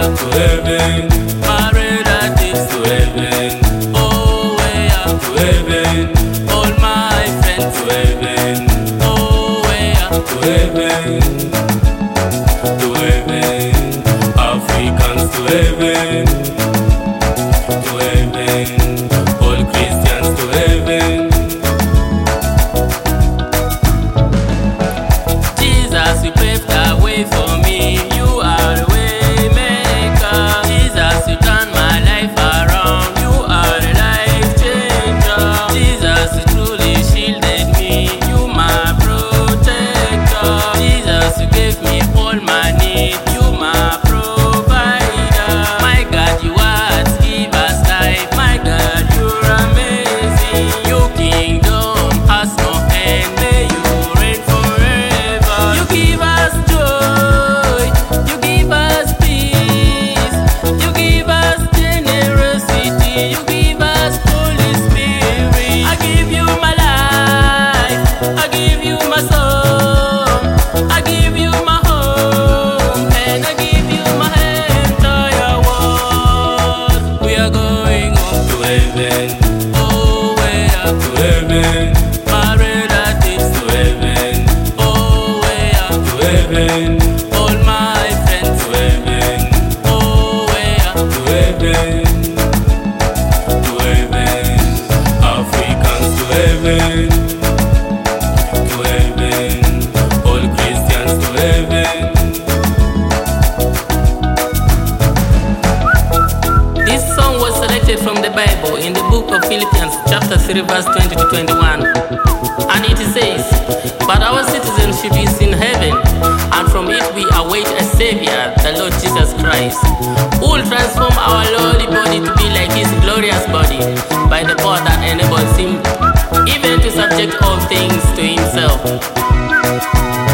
up to heaven. My relatives to heaven. Oh, way up to heaven. All my friends to heaven. Oh, way up to heaven. To heaven. Africans to heaven. To heaven. All Christians to heaven. Jesus, you paved the way for me. You are the way maker. Jesus, you turn my life around. You are the life changer. Jesus, you truly shielded me. You my protector. Jesus, you gave me all my need. You my provider. My God, you are give us life. My God, you're amazing. Your kingdom has no end. May you reign forever. You give us joy. You give us peace. You give us generosity. You give us Holy Spirit. I give you my life. I give you my soul. I give you my home. And I give you my entire world. We are going up to heaven. Oh, way up to heaven. My relatives to heaven. Oh, way up to heaven. All my friends to heaven. Oh, way up to heaven. To heaven. Africans to heaven. To heaven. All Christians to heaven. This song was selected from the Bible in the book of Philippians chapter 3 verse 20 to 21. And it says, but our citizenship is in heaven, and from it we await a Savior, the Lord Jesus Christ, who will transform our lowly body to be like His glorious body by the power that enables Him even to subject all things to Himself.